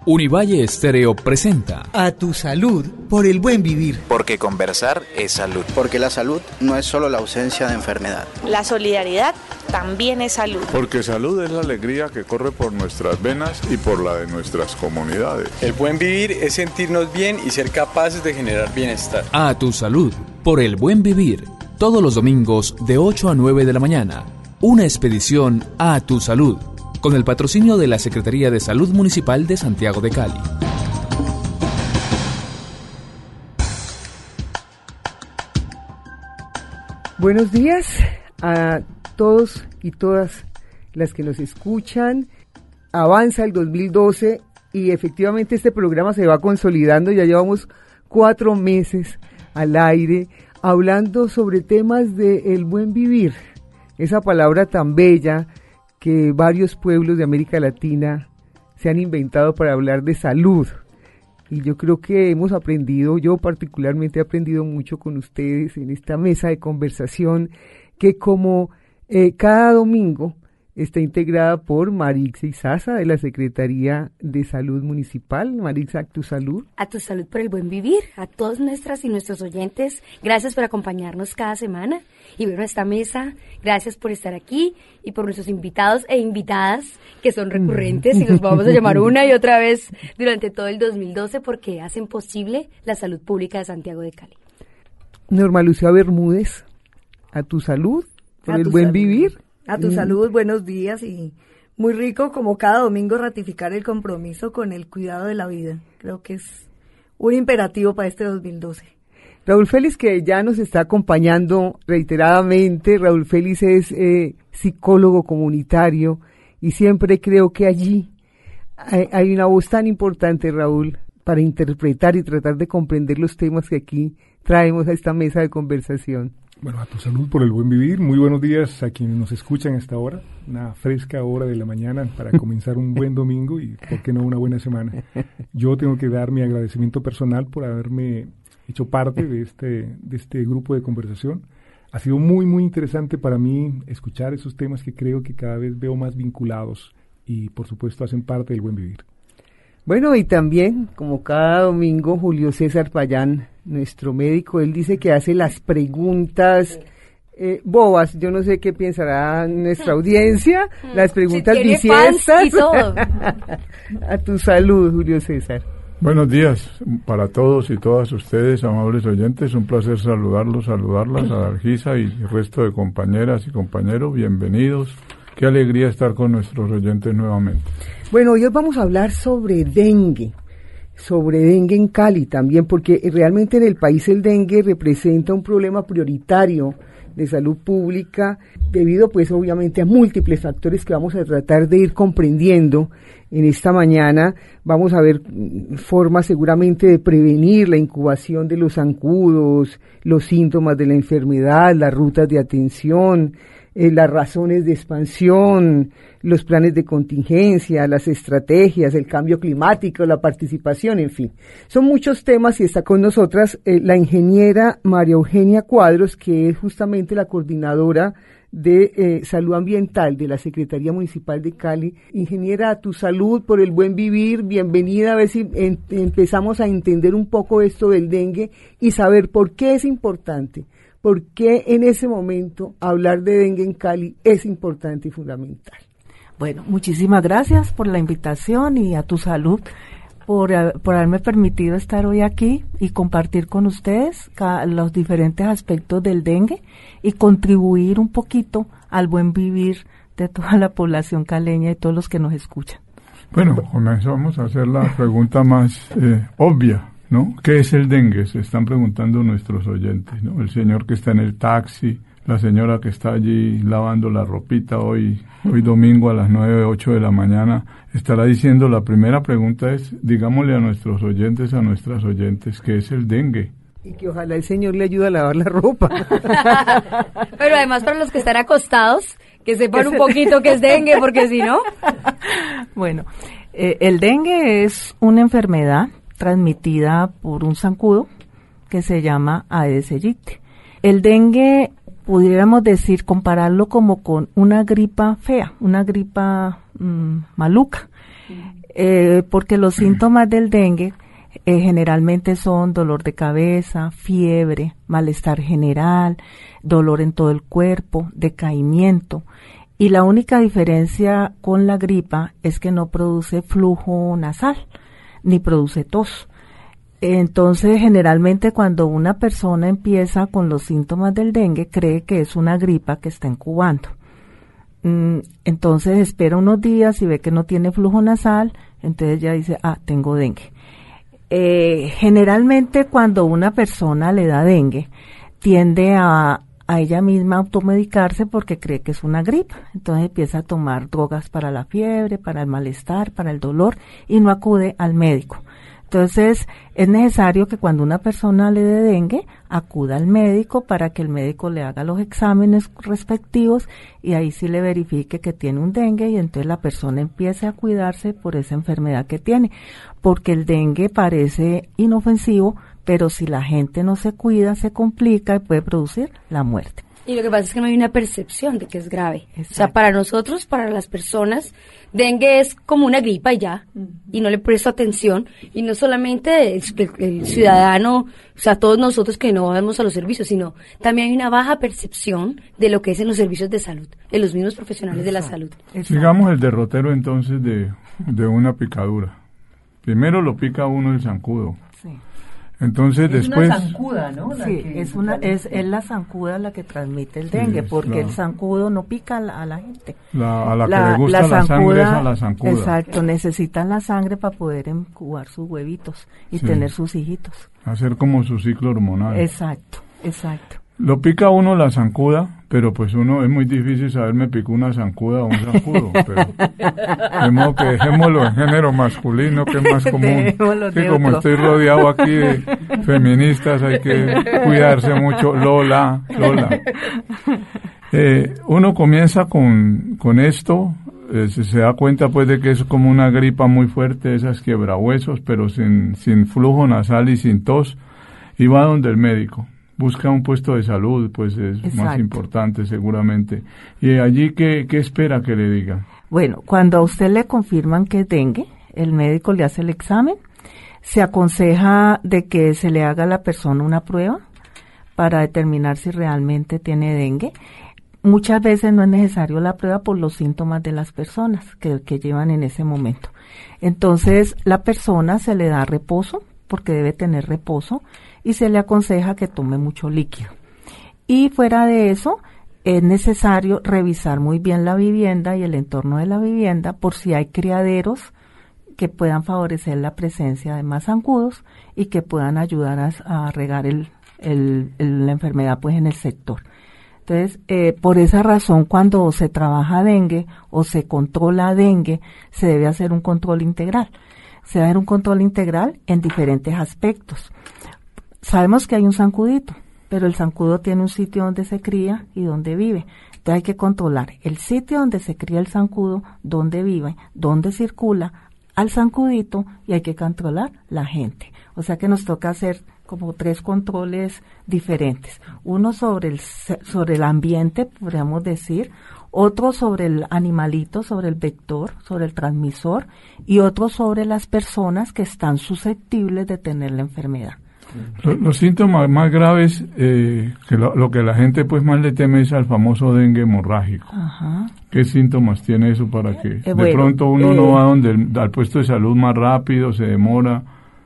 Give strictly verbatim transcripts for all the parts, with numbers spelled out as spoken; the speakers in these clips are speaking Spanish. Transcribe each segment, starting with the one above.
Univalle Estéreo presenta A tu salud, por el buen vivir. Porque conversar es salud. Porque la salud no es solo la ausencia de enfermedad. La solidaridad también es salud. Porque salud es la alegría que corre por nuestras venas y por la de nuestras comunidades. El buen vivir es sentirnos bien y ser capaces de generar bienestar. A tu salud, por el buen vivir. Todos los domingos de ocho a nueve de la mañana. Una expedición a tu salud. Con el patrocinio de la Secretaría de Salud Municipal de Santiago de Cali. Buenos días a todos y todas las que nos escuchan. Avanza el dos mil doce y efectivamente este programa se va consolidando. Ya llevamos cuatro meses al aire hablando sobre temas del buen vivir. Esa palabra tan bella que varios pueblos de América Latina se han inventado para hablar de salud. Y yo creo que hemos aprendido, yo particularmente he aprendido mucho con ustedes en esta mesa de conversación, que como eh, cada domingo está integrada por Marixa Izaza de la Secretaría de Salud Municipal. Marixa, a tu salud. A tu salud por el buen vivir. A todas nuestras y nuestros oyentes, gracias por acompañarnos cada semana. Y bueno, esta mesa, gracias por estar aquí y por nuestros invitados e invitadas que son recurrentes y los vamos a llamar una y otra vez durante todo el dos mil doce porque hacen posible la salud pública de Santiago de Cali. Norma Lucía Bermúdez, a tu salud por a el tu buen salud. vivir. A tu salud, buenos días y muy rico como cada domingo ratificar el compromiso con el cuidado de la vida. Creo que es un imperativo para este dos mil doce. Raúl Félix, que ya nos está acompañando reiteradamente. Raúl Félix es eh, psicólogo comunitario y siempre creo que allí hay, hay una voz tan importante, Raúl, para interpretar y tratar de comprender los temas que aquí traemos a esta mesa de conversación. Bueno, a tu salud por el buen vivir. Muy buenos días a quienes nos escuchan a esta hora, una fresca hora de la mañana para comenzar un buen domingo y, ¿por qué no, una buena semana? Yo tengo que dar mi agradecimiento personal por haberme hecho parte de este, de este grupo de conversación. Ha sido muy, muy interesante para mí escuchar esos temas que creo que cada vez veo más vinculados y, por supuesto, hacen parte del buen vivir. Bueno, y también, como cada domingo, Julio César Payán, nuestro médico, él dice que hace las preguntas eh, bobas. Yo no sé qué pensará nuestra audiencia, las preguntas Si bisiestas. y todo. A tu salud, Julio César. Buenos días para todos y todas ustedes, amables oyentes. Un placer saludarlos, saludarlas, a Dargisa y el resto de compañeras y compañeros. Bienvenidos. Qué alegría estar con nuestros oyentes nuevamente. Bueno, hoy vamos a hablar sobre dengue, sobre dengue en Cali también, porque realmente en el país el dengue representa un problema prioritario de salud pública, debido pues obviamente a múltiples factores que vamos a tratar de ir comprendiendo en esta mañana. Vamos a ver formas seguramente de prevenir la incubación de los zancudos, los síntomas de la enfermedad, las rutas de atención, Eh, las razones de expansión, los planes de contingencia, las estrategias, el cambio climático, la participación, en fin. Son muchos temas y está con nosotras eh, la ingeniera María Eugenia Cuadros, que es justamente la coordinadora de eh, salud ambiental de la Secretaría Municipal de Cali. Ingeniera, a tu salud por el buen vivir, bienvenida, a ver si en, empezamos a entender un poco esto del dengue y saber por qué es importante. ¿Por qué en ese momento hablar de dengue en Cali es importante y fundamental? Bueno, muchísimas gracias por la invitación y a tu salud por, por haberme permitido estar hoy aquí y compartir con ustedes ca- los diferentes aspectos del dengue y contribuir un poquito al buen vivir de toda la población caleña y todos los que nos escuchan. Bueno, con eso vamos a hacer la pregunta más eh, obvia, ¿no? ¿Qué es el dengue? Se están preguntando nuestros oyentes, ¿no? El señor que está en el taxi, la señora que está allí lavando la ropita hoy, hoy domingo a las nueve, ocho de la mañana, estará diciendo, la primera pregunta es, digámosle a nuestros oyentes, a nuestras oyentes, ¿qué es el dengue? Y que ojalá el señor le ayude a lavar la ropa. Pero además para los que están acostados, que sepan un poquito qué es dengue, porque si no... Bueno, eh, el dengue es una enfermedad transmitida por un zancudo que se llama Aedes aegypti. El dengue, pudiéramos decir, compararlo como con una gripa fea, una gripa mmm, maluca. eh, porque los síntomas del dengue eh, generalmente son dolor de cabeza, fiebre, malestar general, dolor en todo el cuerpo, decaimiento. Y la única diferencia con la gripa es que no produce flujo nasal, ni produce tos. Entonces, generalmente cuando una persona empieza con los síntomas del dengue, cree que es una gripa que está incubando. Entonces espera unos días y ve que no tiene flujo nasal, entonces ya dice, ah, tengo dengue. Eh, generalmente cuando una persona le da dengue, tiende a, a ella misma automedicarse porque cree que es una gripa. Entonces empieza a tomar drogas para la fiebre, para el malestar, para el dolor y no acude al médico. Entonces, es necesario que cuando una persona le dé dengue, acuda al médico para que el médico le haga los exámenes respectivos y ahí sí le verifique que tiene un dengue y entonces la persona empiece a cuidarse por esa enfermedad que tiene. Porque el dengue parece inofensivo, pero si la gente no se cuida, se complica y puede producir la muerte. Y lo que pasa es que no hay una percepción de que es grave. Exacto. O sea, para nosotros, para las personas, dengue es como una gripa y ya, uh-huh. y no le presto atención. Y no solamente el, el ciudadano, o sea, todos nosotros que no vamos a los servicios, sino también hay una baja percepción de lo que es en los servicios de salud, de los mismos profesionales Exacto. de la salud. Exacto. Sigamos el derrotero entonces de, de una picadura. Primero lo pica uno el zancudo. Sí. Entonces es después una zancuda, ¿no? La sí, que, es una es, es la zancuda la que transmite el dengue, sí, porque la, el zancudo no pica a la, a la gente. La, a la, la que le gusta la, la zancuda, sangre es a la zancuda. Exacto, necesitan la sangre para poder incubar sus huevitos y sí. tener sus hijitos. Hacer como su ciclo hormonal. Exacto, exacto. Lo pica uno la zancuda, pero pues uno es muy difícil saber me picó una zancuda o un zancudo, pero de modo que dejémoslo en género masculino, que es más común, que como estoy rodeado aquí de feministas hay que cuidarse mucho. Lola, Lola. Eh, uno comienza con, con esto, eh, se, se da cuenta pues de que es como una gripa muy fuerte, esas quiebrahuesos, pero sin, sin flujo nasal y sin tos, y va donde el médico. Busca un puesto de salud, pues es Exacto. más importante seguramente. ¿Y allí qué, qué espera que le digan? Bueno, cuando a usted le confirman que es dengue, el médico le hace el examen, se aconseja de que se le haga a la persona una prueba para determinar si realmente tiene dengue. Muchas veces no es necesario la prueba por los síntomas de las personas que, que llevan en ese momento. Entonces, la persona se le da reposo, porque debe tener reposo, y se le aconseja que tome mucho líquido. Y fuera de eso, es necesario revisar muy bien la vivienda y el entorno de la vivienda por si hay criaderos que puedan favorecer la presencia de más zancudos y que puedan ayudar a, a regar el, el, el, la enfermedad pues en el sector. Entonces, eh, por esa razón, cuando se trabaja dengue o se controla dengue, se debe hacer un control integral. Se debe hacer un control integral en diferentes aspectos. Sabemos que hay un zancudito, pero el zancudo tiene un sitio donde se cría y donde vive. Entonces hay que controlar el sitio donde se cría el zancudo, donde vive, donde circula al zancudito, y hay que controlar la gente. O sea que nos toca hacer como tres controles diferentes. Uno sobre el, sobre el ambiente, podríamos decir, otro sobre el animalito, sobre el vector, sobre el transmisor, y otro sobre las personas que están susceptibles de tener la enfermedad. Los, los síntomas más graves, eh, que lo, lo que la gente pues más le teme es al famoso dengue hemorrágico. Ajá. ¿Qué síntomas tiene eso para que eh, de bueno, pronto uno eh, no va donde el, al puesto de salud más rápido, se demora?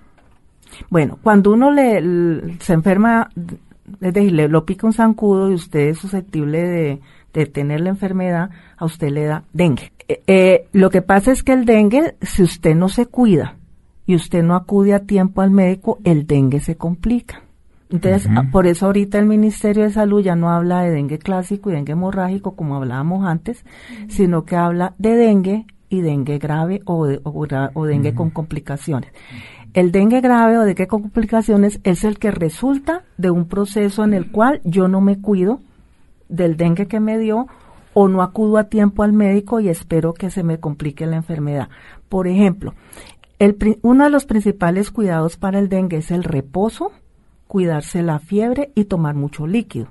Bueno, cuando uno le, le se enferma, es decir, le lo pica un zancudo y usted es susceptible de, de tener la enfermedad, a usted le da dengue. Eh, eh, lo que pasa es que el dengue, si usted no se cuida y usted no acude a tiempo al médico, el dengue se complica. Entonces, uh-huh. por eso ahorita el Ministerio de Salud ya no habla de dengue clásico y dengue hemorrágico como hablábamos antes, uh-huh. sino que habla de dengue y dengue grave o, de, o, o dengue uh-huh. con complicaciones. El dengue grave o dengue con complicaciones es el que resulta de un proceso en el cual yo no me cuido del dengue que me dio o no acudo a tiempo al médico y espero que se me complique la enfermedad. Por ejemplo, el, uno de los principales cuidados para el dengue es el reposo, cuidarse la fiebre y tomar mucho líquido.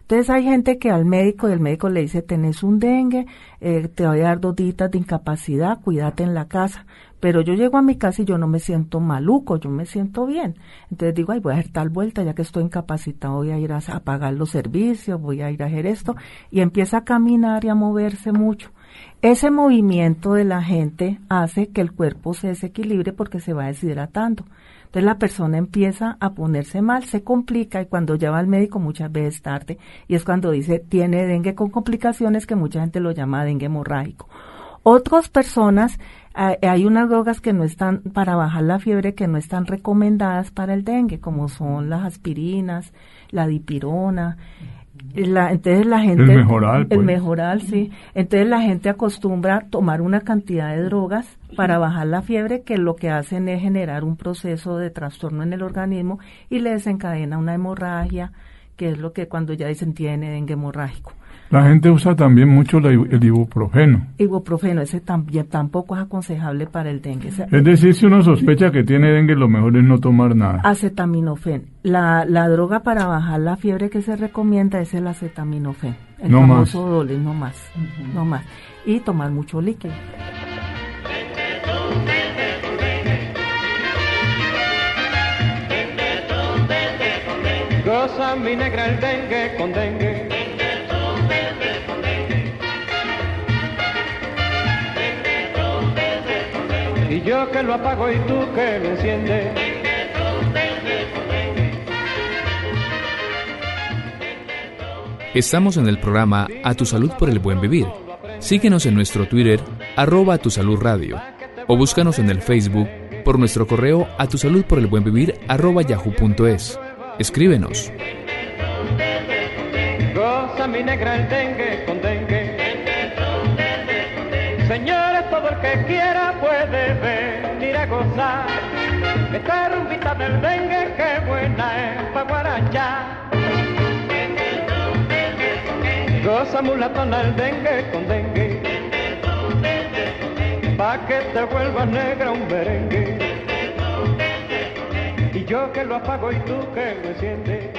Entonces hay gente que al médico, y el médico le dice, tenés un dengue, eh, te voy a dar dos días de incapacidad, cuídate en la casa. Pero yo llego a mi casa y yo no me siento maluco, yo me siento bien. Entonces digo, ay, voy a hacer tal vuelta, ya que estoy incapacitado, voy a ir a, a pagar los servicios, voy a ir a hacer esto. Y empieza a caminar y a moverse mucho. Ese movimiento de la gente hace que el cuerpo se desequilibre porque se va deshidratando. Entonces la persona empieza a ponerse mal, se complica y cuando ya va al médico muchas veces tarde y es cuando dice tiene dengue con complicaciones que mucha gente lo llama dengue hemorrágico. Otras personas, eh, hay unas drogas que no están, para bajar la fiebre, que no están recomendadas para el dengue, como son las aspirinas, la dipirona. La, entonces la gente el mejoral, pues. el mejoral, sí. Entonces la gente acostumbra a tomar una cantidad de drogas para bajar la fiebre que lo que hacen es generar un proceso de trastorno en el organismo y le desencadena una hemorragia, que es lo que cuando ya dicen tiene dengue hemorrágico. La gente usa también mucho la, el ibuprofeno. Ibuprofeno, ese también tampoco es aconsejable para el dengue. Es decir, si uno sospecha que tiene dengue, lo mejor es no tomar nada. Acetaminofén. La, la droga para bajar la fiebre que se recomienda es el acetaminofén. El no famoso más. Dole, no más. Uh-huh. No más. Y tomar mucho líquido. Goza mi negra el dengue con dengue. Y yo que lo apago y tú que lo enciendes. Estamos en el programa A Tu Salud por el Buen Vivir. Síguenos en nuestro Twitter, arroba A Tu Salud Radio, o búscanos en el Facebook por nuestro correo a tu salud por el buen vivir arroba yahoo punto es. Escríbenos. Goza mi negra el dengue con dengue. Señores, todo el que quiera puede venir a gozar. Esta rumbita del dengue, qué buena es pa' guarachar. Goza mulatona el dengue con dengue, pa' que te vuelva negra un merengue. Y yo que lo apago y tú que lo enciendes.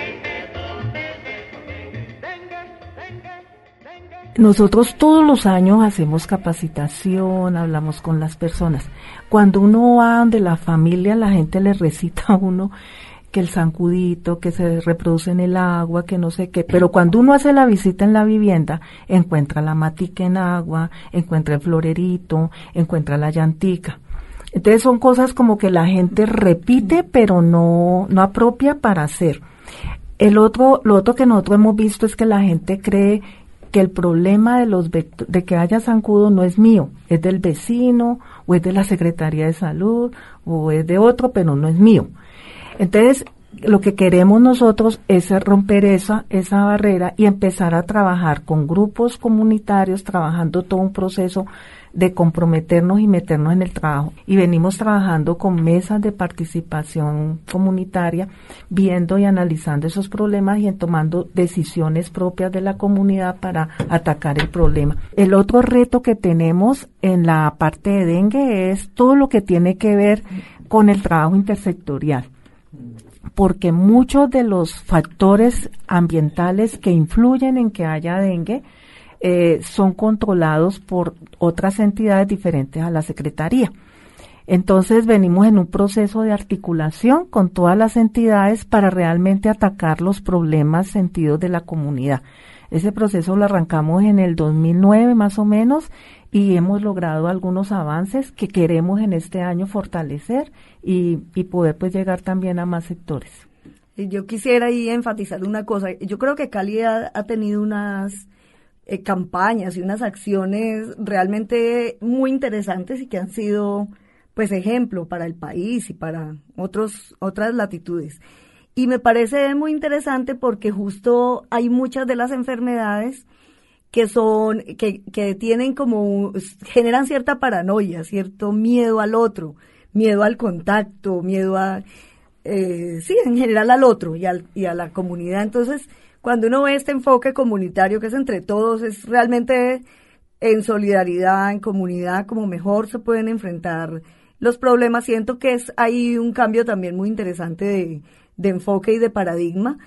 Nosotros todos los años hacemos capacitación, hablamos con las personas. Cuando uno va donde la familia, la gente le recita a uno que el zancudito, que se reproduce en el agua, que no sé qué. Pero cuando uno hace la visita en la vivienda, encuentra la matica en agua, encuentra el florerito, encuentra la llantica. Entonces son cosas como que la gente repite, pero no, no apropia para hacer. El otro, lo otro que nosotros hemos visto es que la gente cree que el problema de los vector, de que haya zancudo no es mío, es del vecino, o es de la Secretaría de Salud, o es de otro, pero no es mío. Entonces, lo que queremos nosotros es romper esa, esa barrera y empezar a trabajar con grupos comunitarios, trabajando todo un proceso de comprometernos y meternos en el trabajo. Y venimos trabajando con mesas de participación comunitaria, viendo y analizando esos problemas y en tomando decisiones propias de la comunidad para atacar el problema. El otro reto que tenemos en la parte de dengue es todo lo que tiene que ver con el trabajo intersectorial, porque muchos de los factores ambientales que influyen en que haya dengue Eh, son controlados por otras entidades diferentes a la Secretaría. Entonces venimos en un proceso de articulación con todas las entidades para realmente atacar los problemas sentidos de la comunidad. Ese proceso lo arrancamos en el dos mil nueve más o menos y hemos logrado algunos avances que queremos en este año fortalecer y, y poder pues llegar también a más sectores. Yo quisiera ahí enfatizar una cosa. Yo creo que Cali ha, ha tenido unas Eh, campañas y unas acciones realmente muy interesantes y que han sido pues ejemplo para el país y para otros otras latitudes. Y me parece muy interesante porque justo hay muchas de las enfermedades que son que que tienen como generan cierta paranoia, cierto miedo al otro, miedo al contacto, miedo a eh, sí, en general al otro y al y a la comunidad. Entonces, cuando uno ve este enfoque comunitario que es entre todos, es realmente en solidaridad, en comunidad, como mejor se pueden enfrentar los problemas. Siento que es ahí un cambio también muy interesante de, de enfoque y de paradigma.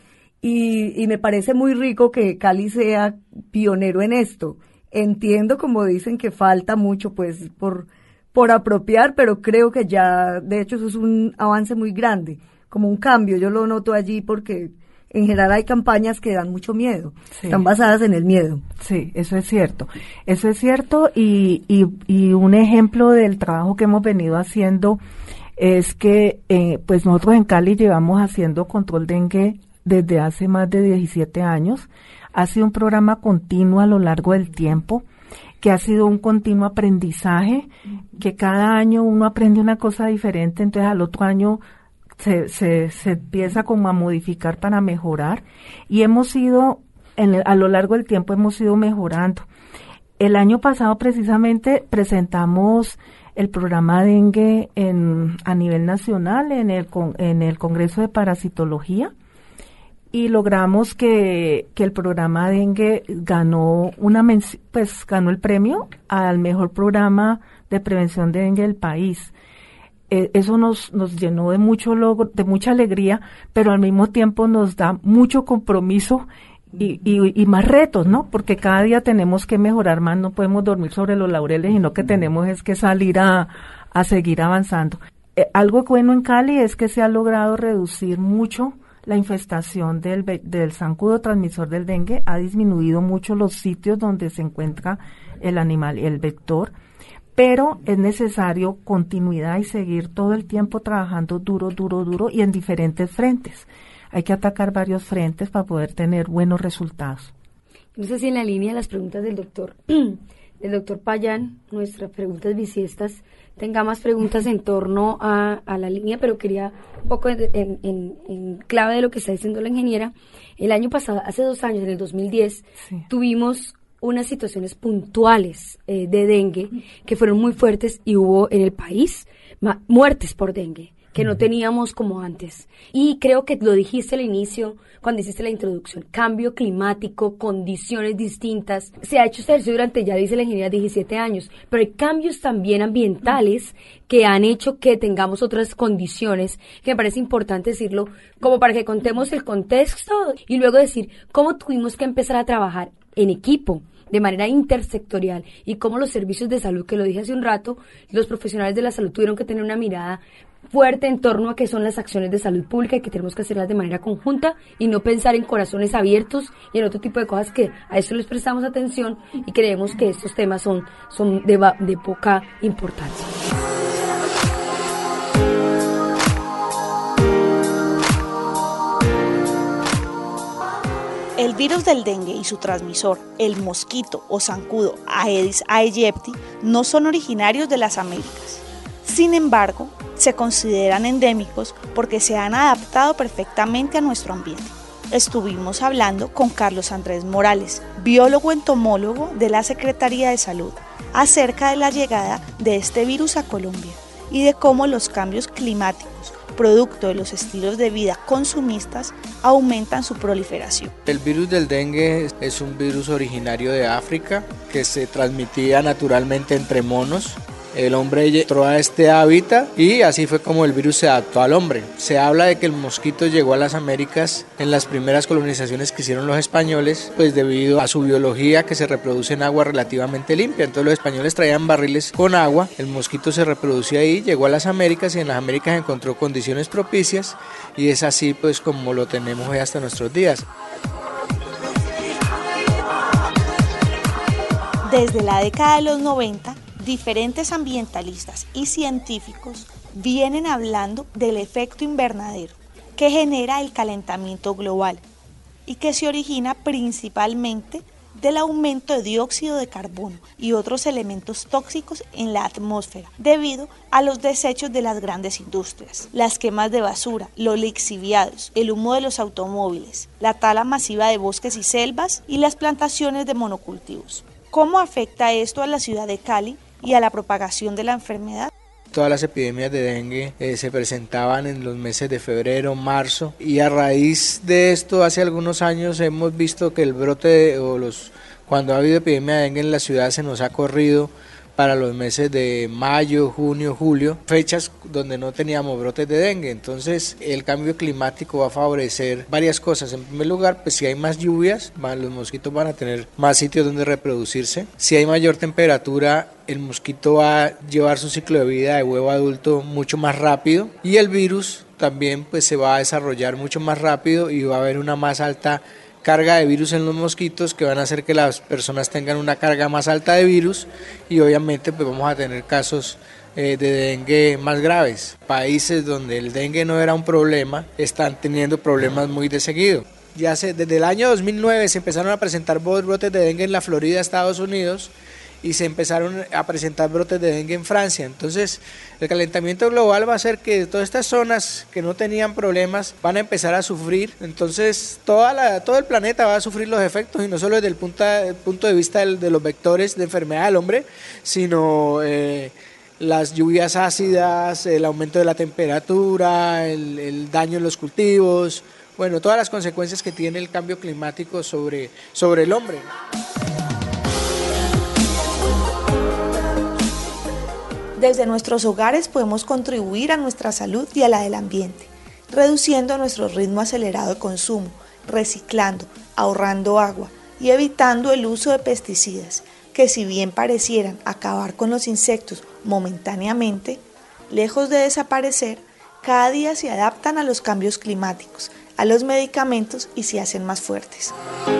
y, y me parece muy rico que Cali sea pionero en esto. Entiendo, como dicen, que falta mucho pues por, por apropiar, pero creo que ya, de hecho, eso es un avance muy grande, como un cambio. Yo lo noto allí porque en general hay campañas que dan mucho miedo, sí. Están basadas en el miedo. Sí, eso es cierto, eso es cierto y, y, y un ejemplo del trabajo que hemos venido haciendo es que eh, pues nosotros en Cali llevamos haciendo control dengue desde hace más de diecisiete años. Ha sido un programa continuo a lo largo del tiempo, que ha sido un continuo aprendizaje, que cada año uno aprende una cosa diferente, entonces al otro año se, se, se empieza como a modificar para mejorar, y hemos ido, en el, a lo largo del tiempo hemos ido mejorando. El año pasado precisamente presentamos el programa dengue en, a nivel nacional en el, en el Congreso de Parasitología, y logramos que, que el programa dengue ganó una pues ganó el premio al mejor programa de prevención de dengue del país. Eh, eso nos nos llenó de mucho logro, de mucha alegría, pero al mismo tiempo nos da mucho compromiso y, y, y más retos, ¿no? Porque cada día tenemos que mejorar más, no podemos dormir sobre los laureles, sino que tenemos es que salir a, a seguir avanzando. Eh, algo bueno en Cali es que se ha logrado reducir mucho la infestación del, del zancudo transmisor del dengue, ha disminuido mucho los sitios donde se encuentra el animal, el vector, pero es necesario continuidad y seguir todo el tiempo trabajando duro, duro, duro y en diferentes frentes. Hay que atacar varios frentes para poder tener buenos resultados. No sé si en la línea de las preguntas del doctor, del doctor Payán, nuestras preguntas bisiestas, tenga más preguntas en torno a, a la línea, pero quería un poco en, en, en clave de lo que está diciendo la ingeniera. El año pasado, hace dos años, en el dos mil diez, sí. tuvimos unas situaciones puntuales eh, de dengue que fueron muy fuertes y hubo en el país ma- muertes por dengue que no teníamos como antes. Y creo que lo dijiste al inicio, cuando hiciste la introducción, cambio climático, condiciones distintas. Se ha hecho este ejercicio durante, ya dice la ingeniería, diecisiete años, pero hay cambios también ambientales que han hecho que tengamos otras condiciones, que me parece importante decirlo, como para que contemos el contexto y luego decir cómo tuvimos que empezar a trabajar en equipo, de manera intersectorial, y cómo los servicios de salud, que lo dije hace un rato, los profesionales de la salud tuvieron que tener una mirada fuerte en torno a qué son las acciones de salud pública y que tenemos que hacerlas de manera conjunta y no pensar en corazones abiertos y en otro tipo de cosas que a eso les prestamos atención y creemos que estos temas son, son de, de poca importancia. El virus del dengue y su transmisor, el mosquito o zancudo Aedes aegypti, no son originarios de las Américas. Sin embargo, se consideran endémicos porque se han adaptado perfectamente a nuestro ambiente. Estuvimos hablando con Carlos Andrés Morales, biólogo entomólogo de la Secretaría de Salud, acerca de la llegada de este virus a Colombia y de cómo los cambios climáticos, producto de los estilos de vida consumistas, aumentan su proliferación. El virus del dengue es un virus originario de África que se transmitía naturalmente entre monos. El hombre entró a este hábitat y así fue como el virus se adaptó al hombre. Se habla de que el mosquito llegó a las Américas en las primeras colonizaciones que hicieron los españoles, pues debido a su biología que se reproduce en agua relativamente limpia. Entonces los españoles traían barriles con agua, el mosquito se reproducía ahí, llegó a las Américas y en las Américas encontró condiciones propicias y es así pues como lo tenemos hoy hasta nuestros días. Desde la década de los noventa, diferentes ambientalistas y científicos vienen hablando del efecto invernadero que genera el calentamiento global y que se origina principalmente del aumento de dióxido de carbono y otros elementos tóxicos en la atmósfera debido a los desechos de las grandes industrias, las quemas de basura, los lixiviados, el humo de los automóviles, la tala masiva de bosques y selvas y las plantaciones de monocultivos. ¿Cómo afecta esto a la ciudad de Cali y a la propagación de la enfermedad? Todas las epidemias de dengue eh, se presentaban en los meses de febrero, marzo, y a raíz de esto hace algunos años hemos visto que el brote de, o los cuando ha habido epidemia de dengue en la ciudad se nos ha corrido para los meses de mayo, junio, julio, fechas donde no teníamos brotes de dengue. Entonces el cambio climático va a favorecer varias cosas. En primer lugar, pues si hay más lluvias, los mosquitos van a tener más sitios donde reproducirse. Si hay mayor temperatura, el mosquito va a llevar su ciclo de vida de huevo adulto mucho más rápido y el virus también pues se va a desarrollar mucho más rápido y va a haber una más alta carga de virus en los mosquitos que van a hacer que las personas tengan una carga más alta de virus y obviamente pues vamos a tener casos eh, de dengue más graves. Países donde el dengue no era un problema están teniendo problemas muy de seguido. Ya se, desde el año dos mil nueve se empezaron a presentar brotes de dengue en la Florida, Estados Unidos, y se empezaron a presentar brotes de dengue en Francia. Entonces, el calentamiento global va a hacer que todas estas zonas que no tenían problemas van a empezar a sufrir. Entonces, toda la, todo el planeta va a sufrir los efectos, y no solo desde el punto, el punto de vista del, de los vectores de enfermedad del hombre, sino eh, las lluvias ácidas, el aumento de la temperatura, el, el daño en los cultivos, bueno, todas las consecuencias que tiene el cambio climático sobre, sobre el hombre. Desde nuestros hogares podemos contribuir a nuestra salud y a la del ambiente, reduciendo nuestro ritmo acelerado de consumo, reciclando, ahorrando agua y evitando el uso de pesticidas, que si bien parecieran acabar con los insectos momentáneamente, lejos de desaparecer, cada día se adaptan a los cambios climáticos, a los medicamentos y se hacen más fuertes.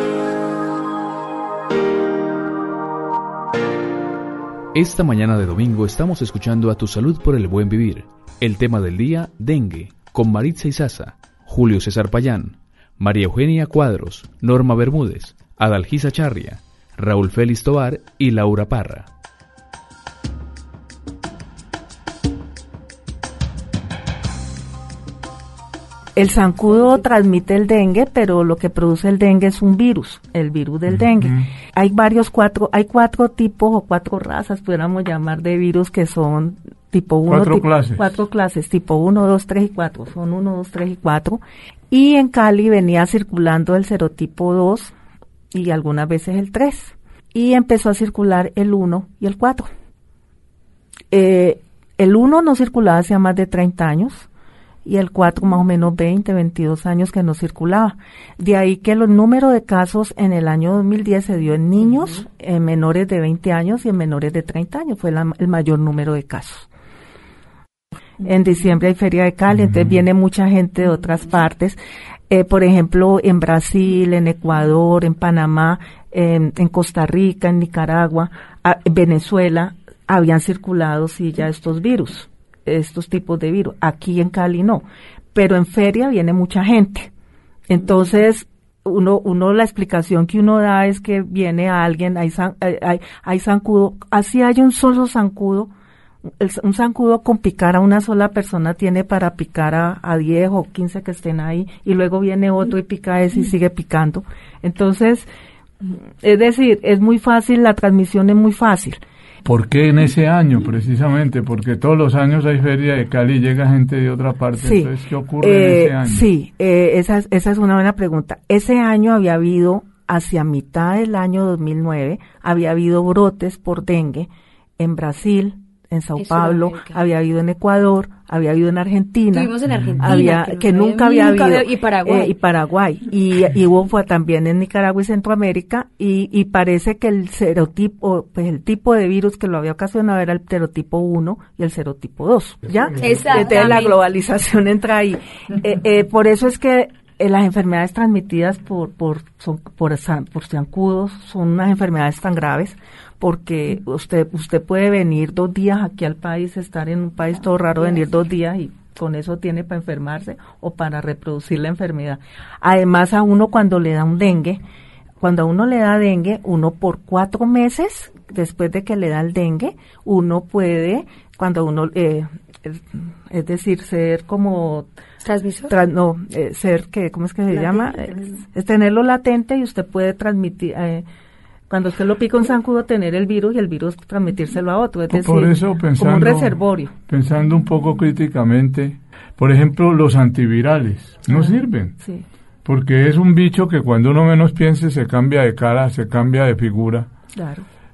Esta mañana de domingo estamos escuchando A Tu Salud por el Buen Vivir. El tema del día, dengue, con Maritza Izaza, Julio César Payán, María Eugenia Cuadros, Norma Bermúdez, Adalgisa Charria, Raúl Félix Tovar y Laura Parra. El zancudo transmite el dengue, pero lo que produce el dengue es un virus, el virus del dengue. Uh-huh. Hay varios cuatro, hay cuatro tipos o cuatro razas, pudiéramos llamar, de virus que son tipo uno. Cuatro tipo, clases. Cuatro clases, tipo uno, dos, tres y cuatro. Son uno, dos, tres y cuatro. Y en Cali venía circulando el serotipo dos y algunas veces el tres. Y empezó a circular el uno y el cuatro. Eh, el uno no circulaba hacía más de treinta años. Y el cuatro más o menos veinte, veintidós años que no circulaba. De ahí que los números de casos en el año dos mil diez se dio en niños, uh-huh. en menores de veinte años y en menores de treinta años. Fue la, el mayor número de casos. Uh-huh. En diciembre hay Feria de Cali, uh-huh. entonces viene mucha gente de otras partes. Eh, por ejemplo, en Brasil, en Ecuador, en Panamá, en, en Costa Rica, en Nicaragua, a, en Venezuela, habían circulado sí ya estos virus. Estos tipos de virus. Aquí en Cali no, pero en feria viene mucha gente. Entonces, uno, uno la explicación que uno da es que viene a alguien, hay, hay, hay zancudo, así hay un solo zancudo, el, un zancudo con picar a una sola persona tiene para picar a, a diez o quince que estén ahí, y luego viene otro y pica ese y sigue picando. Entonces, es decir, es muy fácil, la transmisión es muy fácil. ¿Por qué en ese año precisamente? Porque todos los años hay Feria de Cali y llega gente de otra parte. Sí. Entonces, ¿qué ocurre eh, en ese año? Sí, eh, esa, esa es una buena pregunta. Ese año había habido, hacia mitad del año dos mil nueve, había habido brotes por dengue en Brasil, en Sao Eso Paulo, había habido en Ecuador, había habido en Argentina. Tuvimos en Argentina. Había, que, que nunca había habido. Había, y Paraguay. Eh, y Paraguay. Y, y hubo fue también en Nicaragua y Centroamérica, y, y parece que el serotipo, pues el tipo de virus que lo había ocasionado era el serotipo uno y el serotipo dos. ¿Ya? Exactamente. Entonces la globalización entra ahí. eh, eh, por eso es que eh, las enfermedades transmitidas por, por, son, por, por zancudos son unas enfermedades tan graves, porque usted usted puede venir dos días aquí al país, estar en un país todo raro, venir dos días y con eso tiene para enfermarse o para reproducir la enfermedad. Además, a uno cuando le da un dengue, cuando a uno le da dengue, uno por cuatro meses, después de que le da el dengue, uno puede, cuando uno, eh, es, es decir, ser como... ¿Transmisor? Tra, no, eh, ser, que ¿cómo es que se latente, llama? Es, es tenerlo latente y usted puede transmitir... Eh, Cuando usted lo pica un zancudo, tener el virus y el virus transmitírselo a otro, es decir, por eso, pensando, como un reservorio. Pensando un poco críticamente, por ejemplo, los antivirales no ah, sirven, sí. porque es un bicho que cuando uno menos piense se cambia de cara, se cambia de figura. Claro.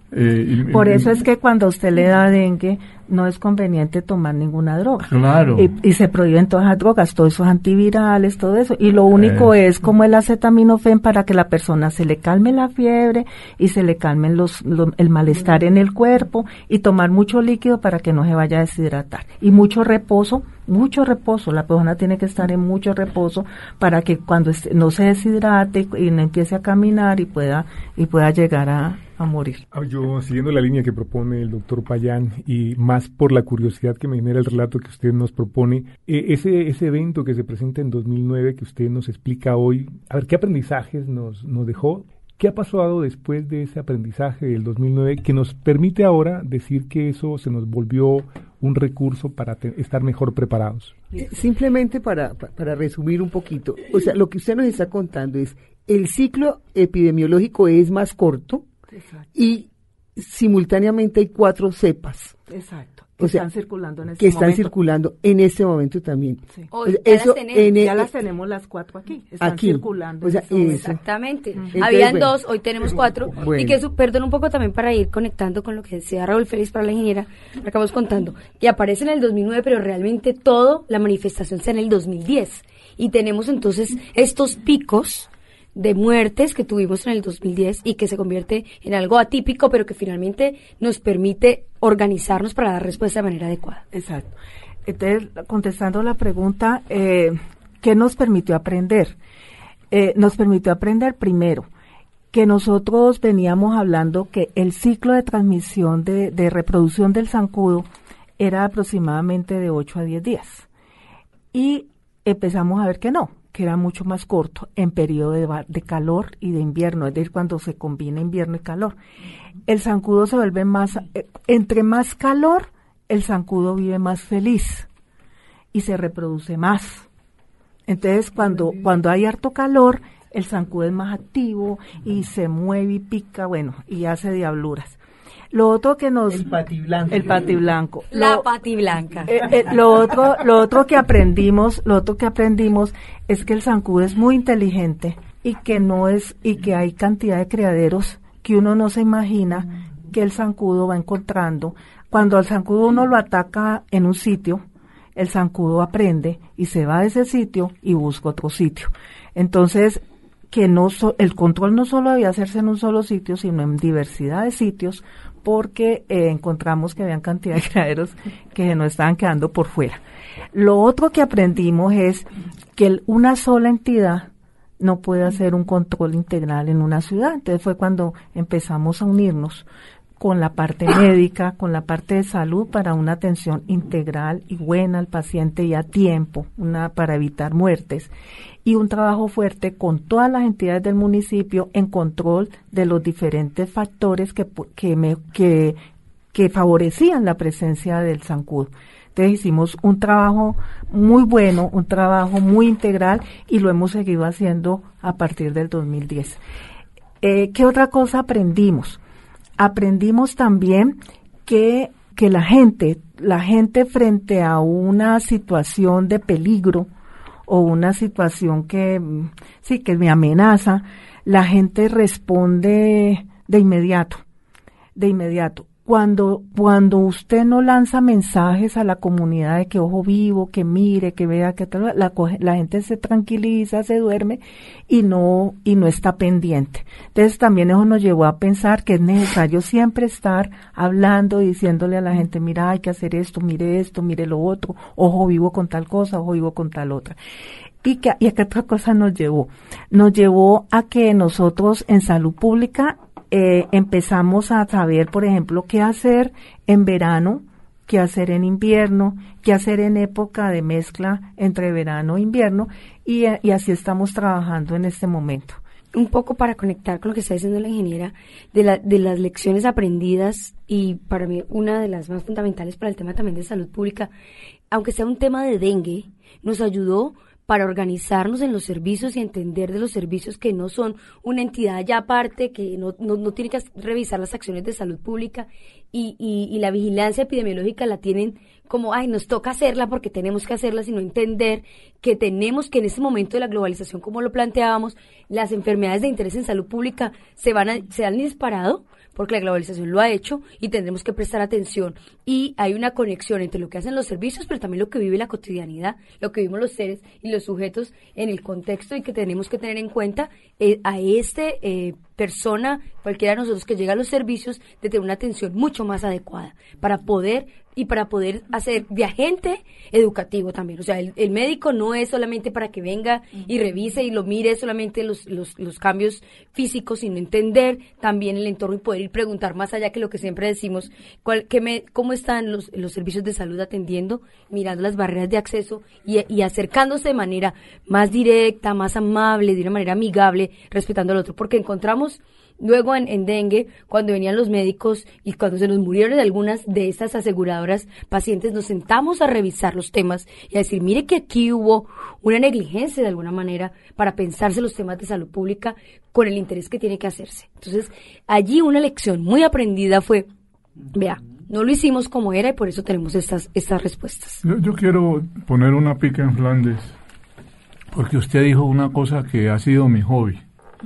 Eh, y, Por y, eso es que cuando a usted le da dengue, no es conveniente tomar ninguna droga. Claro. Y, y se prohíben todas las drogas, todos esos antivirales, todo eso. Y lo único eh. es como el acetaminofén para que la persona se le calme la fiebre y se le calme los, los, el malestar en el cuerpo, y tomar mucho líquido para que no se vaya a deshidratar. Y mucho reposo, mucho reposo. La persona tiene que estar en mucho reposo para que cuando esté, no se deshidrate y no empiece a caminar y pueda, y pueda llegar a a morir. Yo, siguiendo la línea que propone el doctor Payán, y más por la curiosidad que me genera el relato que usted nos propone, eh, ese ese evento que se presenta en dos mil nueve, que usted nos explica hoy, a ver, ¿qué aprendizajes nos, nos dejó? ¿Qué ha pasado después de ese aprendizaje del dos mil nueve que nos permite ahora decir que eso se nos volvió un recurso para te, estar mejor preparados? Simplemente para, para resumir un poquito, o sea, lo que usted nos está contando es, el ciclo epidemiológico es más corto. Exacto. Y simultáneamente hay cuatro cepas. Exacto. Que o sea, están circulando en este que momento. están circulando en este momento también. Sí. Hoy, ya, eso, las tenemos, en, ya las tenemos las cuatro aquí. Están aquí, circulando. O sea, en este exactamente. Uh-huh. Entonces, habían bueno, dos, hoy tenemos cuatro. Bueno. Y que eso, perdón un poco también para ir conectando con lo que decía Raúl Félix para la ingeniera, lo acabamos contando, que aparece en el dos mil nueve, pero realmente todo, la manifestación se da en el dos mil diez. Y tenemos entonces estos picos de muertes que tuvimos en el dos mil diez y que se convierte en algo atípico, pero que finalmente nos permite organizarnos para dar respuesta de manera adecuada. Exacto. Entonces, contestando la pregunta, eh, ¿qué nos permitió aprender? Eh, nos permitió aprender primero que nosotros veníamos hablando que el ciclo de transmisión de, de reproducción del zancudo era aproximadamente de ocho a diez días. Y empezamos a ver que no, que era mucho más corto en periodo de, de calor y de invierno, es decir, cuando se combina invierno y calor. El zancudo se vuelve más, eh, entre más calor, el zancudo vive más feliz y se reproduce más. Entonces, cuando, cuando hay harto calor, el zancudo es más activo y se mueve y pica, bueno, y hace diabluras. Lo otro que nos... El patiblanco. El patiblanco. La lo, patiblanca. Eh, eh, lo otro, lo otro que aprendimos, lo otro que aprendimos es que el zancudo es muy inteligente y que no es, y que hay cantidad de criaderos que uno no se imagina que el zancudo va encontrando. Cuando al zancudo uno lo ataca en un sitio, el zancudo aprende y se va de ese sitio y busca otro sitio. Entonces, que no so, el control no solo debía hacerse en un solo sitio, sino en diversidad de sitios, porque eh, encontramos que habían cantidad de criaderos que no estaban quedando por fuera. Lo otro que aprendimos es que el, una sola entidad no puede hacer un control integral en una ciudad. Entonces fue cuando empezamos a unirnos con la parte médica, con la parte de salud para una atención integral y buena al paciente y a tiempo, una para evitar muertes, y un trabajo fuerte con todas las entidades del municipio en control de los diferentes factores que que me, que, que favorecían la presencia del zancudo. Entonces hicimos un trabajo muy bueno, un trabajo muy integral, y lo hemos seguido haciendo a partir del dos mil diez. Eh, ¿Qué otra cosa aprendimos? Aprendimos también que, que la gente, la gente frente a una situación de peligro o una situación que, sí, que me amenaza, la gente responde de inmediato, de inmediato. Cuando, cuando usted no lanza mensajes a la comunidad de que ojo vivo, que mire, que vea, que tal, la, la gente se tranquiliza, se duerme y no, y no está pendiente. Entonces también eso nos llevó a pensar que es necesario siempre estar hablando y diciéndole a la gente, mira, hay que hacer esto, mire esto, mire lo otro, ojo vivo con tal cosa, ojo vivo con tal otra. ¿Y que, y a qué otra cosa nos llevó? Nos llevó a que nosotros en salud pública Eh, empezamos a saber, por ejemplo, qué hacer en verano, qué hacer en invierno, qué hacer en época de mezcla entre verano e invierno, y, y así estamos trabajando en este momento. Un poco para conectar con lo que está diciendo la ingeniera, de, la, de las lecciones aprendidas, y para mí una de las más fundamentales para el tema también de salud pública, aunque sea un tema de dengue, nos ayudó para organizarnos en los servicios y entender de los servicios que no son una entidad ya aparte, que no, no, no tiene que revisar las acciones de salud pública, y, y, y la vigilancia epidemiológica la tienen como, ay, nos toca hacerla porque tenemos que hacerla, sino entender que tenemos que en este momento de la globalización, como lo planteábamos, las enfermedades de interés en salud pública se van a, se han disparado, porque la globalización lo ha hecho y tendremos que prestar atención. Y hay una conexión entre lo que hacen los servicios, pero también lo que vive la cotidianidad, lo que vivimos los seres y los sujetos en el contexto, y que tenemos que tener en cuenta eh, a este eh, persona, cualquiera de nosotros que llega a los servicios, de tener una atención mucho más adecuada para poder y para poder hacer de agente educativo también. O sea, el, el médico no es solamente para que venga y revise y lo mire solamente los, los, los cambios físicos, sino entender también el entorno y poder ir preguntar más allá, que lo que siempre decimos, cuál, que me, cómo están los, los servicios de salud atendiendo, mirando las barreras de acceso y, y acercándose de manera más directa, más amable, de una manera amigable, respetando al otro, porque encontramos luego en, en dengue, cuando venían los médicos y cuando se nos murieron algunas de estas aseguradoras pacientes, nos sentamos a revisar los temas y a decir, mire que aquí hubo una negligencia de alguna manera para pensarse los temas de salud pública con el interés que tiene que hacerse. Entonces, allí una lección muy aprendida fue, vea, no lo hicimos como era y por eso tenemos estas, estas respuestas. Yo, yo quiero poner una pica en Flandes, porque usted dijo una cosa que ha sido mi hobby.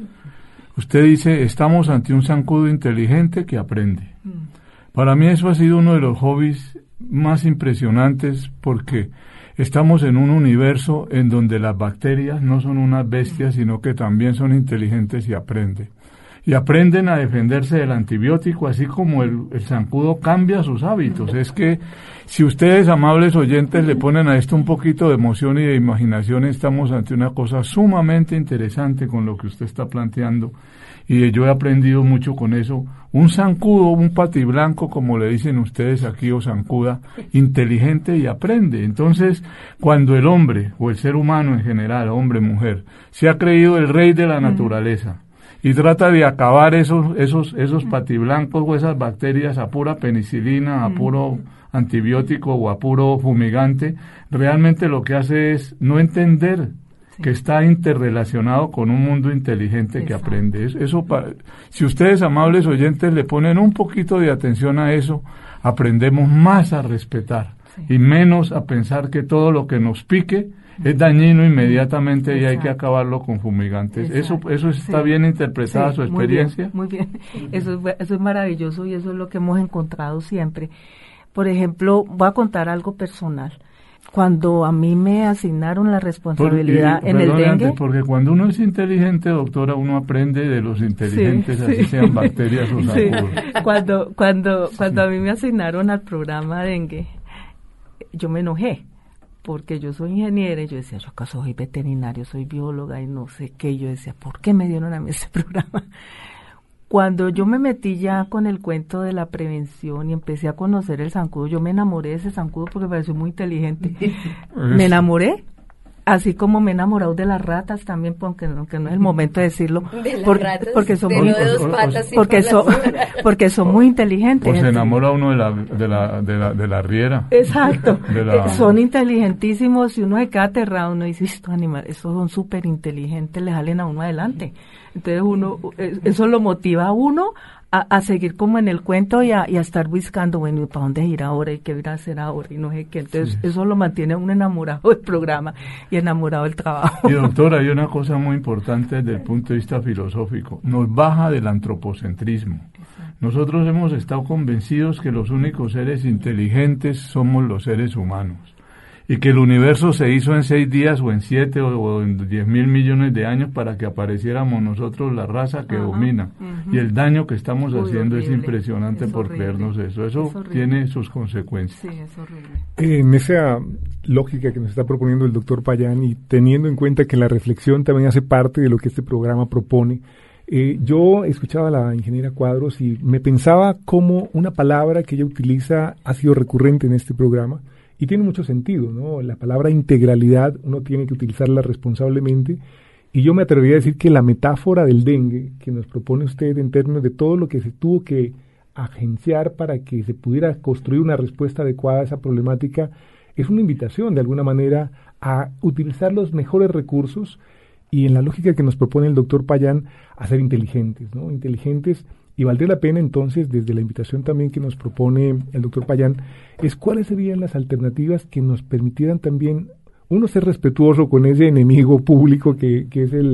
Usted dice, estamos ante un zancudo inteligente que aprende. Mm. Para mí eso ha sido uno de los hobbies más impresionantes, porque estamos en un universo en donde las bacterias no son unas bestias, sino que también son inteligentes y aprenden. Y aprenden a defenderse del antibiótico, así como el, el zancudo cambia sus hábitos. Es que si ustedes, amables oyentes, le ponen a esto un poquito de emoción y de imaginación, estamos ante una cosa sumamente interesante con lo que usted está planteando. Y yo he aprendido mucho con eso. Un zancudo, un patiblanco, como le dicen ustedes aquí, o zancuda, inteligente y aprende. Entonces, cuando el hombre, o el ser humano en general, hombre, mujer, se ha creído el rey de la naturaleza, y trata de acabar esos esos esos patiblancos o esas bacterias a pura penicilina, a puro antibiótico o a puro fumigante, realmente lo que hace es no entender sí. que está interrelacionado con un mundo inteligente Exacto. que aprende. Eso, eso pa, si ustedes, amables oyentes, le ponen un poquito de atención a eso, aprendemos más a respetar sí. y menos a pensar que todo lo que nos pique es dañino inmediatamente Exacto. y hay que acabarlo con fumigantes. Exacto. Eso eso está sí. bien interpretada sí, su experiencia. Muy bien, muy bien. Eso es, eso es maravilloso y eso es lo que hemos encontrado siempre. Por ejemplo, voy a contar algo personal. Cuando a mí me asignaron la responsabilidad Por, y, en el dengue... Antes, porque cuando uno es inteligente, doctora, uno aprende de los inteligentes, sí, así sí. sean bacterias o zancudos. Sí. Cuando, cuando, cuando sí. a mí me asignaron al programa dengue, yo me enojé, porque yo soy ingeniera y yo decía, yo acaso soy veterinario, soy bióloga y no sé qué. Yo decía, ¿por qué me dieron a mí ese programa? Cuando yo me metí ya con el cuento de la prevención y empecé a conocer el zancudo, yo me enamoré de ese zancudo porque me pareció muy inteligente. Me enamoré, así como me he enamorado de las ratas también, aunque, aunque no es el momento de decirlo, de las porque, ratas, porque son de muy, dos patas porque son, porque son muy inteligentes. O se enamora uno de la de la de la, de la riera. Exacto. De la... Son inteligentísimos y uno se queda aterrado, uno dice, estos animales, estos son súper inteligentes, le salen a uno adelante. Entonces uno, eso lo motiva a uno a, a seguir como en el cuento y a, y a estar buscando, bueno, ¿y para dónde ir ahora? ¿Y qué ir a hacer ahora? Y no sé qué. Entonces sí. eso lo mantiene a uno enamorado del programa y enamorado del trabajo. Y doctora, hay una cosa muy importante desde el punto de vista filosófico. Nos baja del antropocentrismo. Exacto. Nosotros hemos estado convencidos que los únicos seres inteligentes somos los seres humanos. Y que el universo se hizo en seis días o en siete o, o en diez mil millones de años para que apareciéramos nosotros la raza que Ajá, domina. Uh-huh. Y el daño que estamos Uy, haciendo horrible. es impresionante es por horrible. creernos eso. Eso tiene sus consecuencias. Sí, es horrible. En esa lógica que nos está proponiendo el doctor Payán y teniendo en cuenta que la reflexión también hace parte de lo que este programa propone, eh, yo escuchaba a la ingeniera Cuadros y me pensaba cómo una palabra que ella utiliza ha sido recurrente en este programa. Y tiene mucho sentido, ¿no? La palabra integralidad uno tiene que utilizarla responsablemente y yo me atrevería a decir que la metáfora del dengue que nos propone usted en términos de todo lo que se tuvo que agenciar para que se pudiera construir una respuesta adecuada a esa problemática es una invitación de alguna manera a utilizar los mejores recursos y en la lógica que nos propone el doctor Payán a ser inteligentes, ¿no? Inteligentes. Y valdría la pena entonces, desde la invitación también que nos propone el doctor Payán, es cuáles serían las alternativas que nos permitieran también, uno, ser respetuoso con ese enemigo público que, que es el,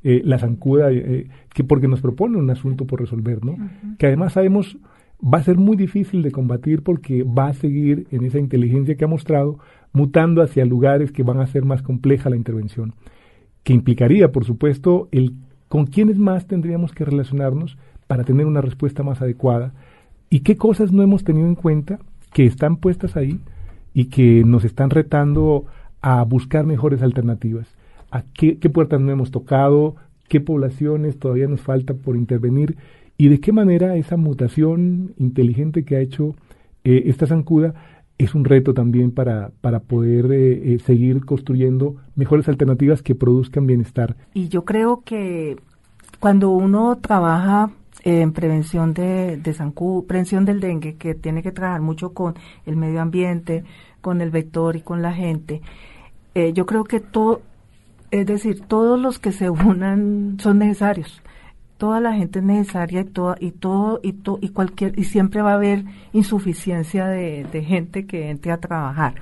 eh, la zancuda, eh, que porque nos propone un asunto por resolver, ¿no? Uh-huh. Que además sabemos va a ser muy difícil de combatir porque va a seguir en esa inteligencia que ha mostrado, mutando hacia lugares que van a hacer más compleja la intervención, que implicaría, por supuesto, el con quiénes más tendríamos que relacionarnos para tener una respuesta más adecuada y qué cosas no hemos tenido en cuenta que están puestas ahí y que nos están retando a buscar mejores alternativas, a qué, qué puertas no hemos tocado, qué poblaciones todavía nos falta por intervenir y de qué manera esa mutación inteligente que ha hecho eh, esta zancuda es un reto también para, para poder eh, eh, seguir construyendo mejores alternativas que produzcan bienestar. Y yo creo que cuando uno trabaja en prevención de, de zancudo, prevención del dengue, que tiene que trabajar mucho con el medio ambiente, con el vector y con la gente, eh, yo creo que todo, es decir, todos los que se unan son necesarios. Toda la gente es necesaria y toda y todo y to, y cualquier y siempre va a haber insuficiencia de, de gente que entre a trabajar.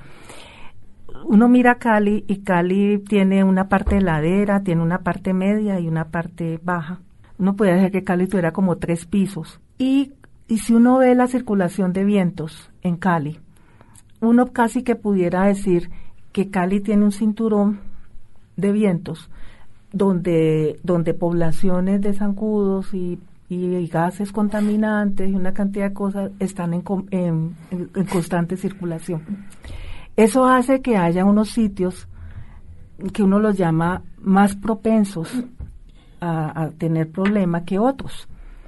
Uno mira Cali y Cali tiene una parte de ladera, tiene una parte media y una parte baja. Uno puede decir que Cali tuviera como tres pisos. Y, y si uno ve la circulación de vientos en Cali, uno casi que pudiera decir que Cali tiene un cinturón de vientos donde donde poblaciones de zancudos y, y, y gases contaminantes y una cantidad de cosas están en, en, en, en constante circulación. Eso hace que haya unos sitios que uno los llama más propensos a, a tener problemas que otros.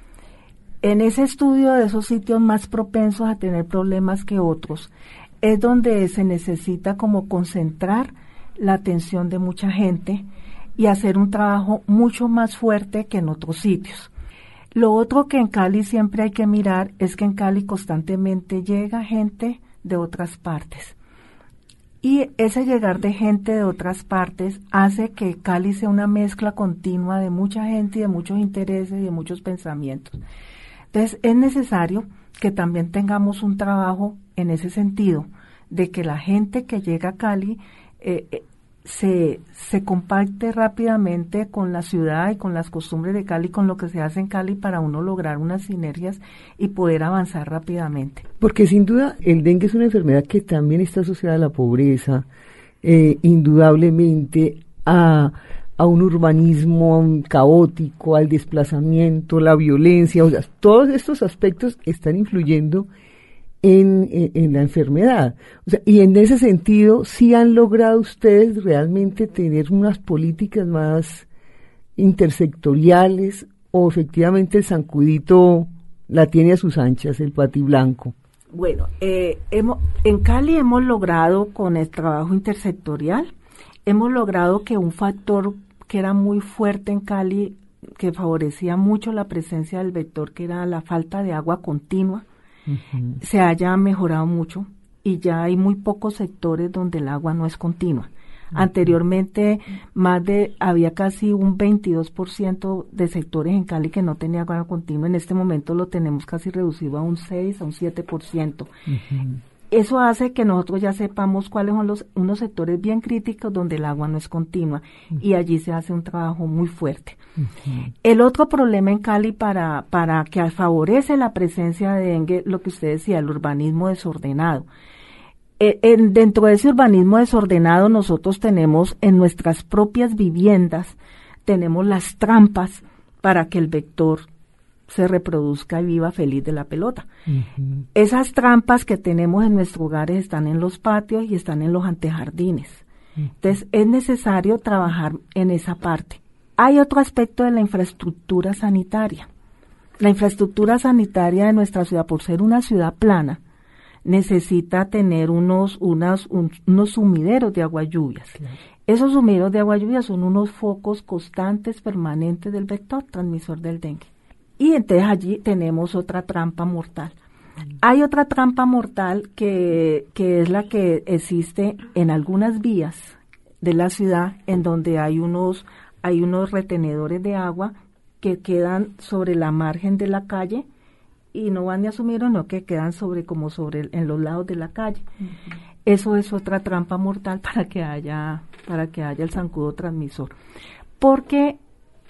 En ese estudio de esos sitios más propensos a tener problemas que otros es donde se necesita como concentrar la atención de mucha gente y hacer un trabajo mucho más fuerte que en otros sitios. Lo otro que en Cali siempre hay que mirar es que en Cali constantemente llega gente de otras partes. Y ese llegar de gente de otras partes hace que Cali sea una mezcla continua de mucha gente y de muchos intereses y de muchos pensamientos. Entonces es necesario que también tengamos un trabajo en ese sentido, de que la gente que llega a Cali eh, eh, se, se compacte rápidamente con la ciudad y con las costumbres de Cali, con lo que se hace en Cali para uno lograr unas sinergias y poder avanzar rápidamente. Porque sin duda el dengue es una enfermedad que también está asociada a la pobreza, eh, indudablemente a, a un urbanismo caótico, al desplazamiento, la violencia, o sea, todos estos aspectos están influyendo En, en, en la enfermedad. O sea, y en ese sentido, ¿sí han logrado ustedes realmente tener unas políticas más intersectoriales o efectivamente el zancudito la tiene a sus anchas, el patiblanco? Bueno, eh, hemos, en Cali hemos logrado con el trabajo intersectorial, hemos logrado que un factor que era muy fuerte en Cali, que favorecía mucho la presencia del vector, que era la falta de agua continua, Uh-huh. se haya mejorado mucho y ya hay muy pocos sectores donde el agua no es continua. Uh-huh. Anteriormente más de había casi un veintidós por ciento de sectores en Cali que no tenía agua continua. En este momento lo tenemos casi reducido a un seis, a un siete por ciento. Uh-huh. Eso hace que nosotros ya sepamos cuáles son los unos sectores bien críticos donde el agua no es continua, uh-huh. y allí se hace un trabajo muy fuerte. Uh-huh. El otro problema en Cali para para que favorece la presencia de dengue, lo que usted decía, el urbanismo desordenado. Eh, en, dentro de ese urbanismo desordenado nosotros tenemos en nuestras propias viviendas, tenemos las trampas para que el vector se reproduzca y viva feliz de la pelota. Uh-huh. Esas trampas que tenemos en nuestros hogares están en los patios y están en los antejardines. Uh-huh. Entonces es necesario trabajar en esa parte. Hay otro aspecto de la infraestructura sanitaria. La infraestructura sanitaria de nuestra ciudad, por ser una ciudad plana, necesita tener unos, unas, un, unos sumideros de agua lluvias. Claro. Esos sumideros de agua lluvias son unos focos constantes, permanentes del vector transmisor del dengue. Y entonces allí tenemos otra trampa mortal. Hay otra trampa mortal que, que es la que existe en algunas vías de la ciudad, en donde hay unos, hay unos retenedores de agua que quedan sobre la margen de la calle y no van ni a sumir, no, que quedan sobre como sobre en los lados de la calle. Uh-huh. Eso es otra trampa mortal para que haya, para que haya el zancudo transmisor. Porque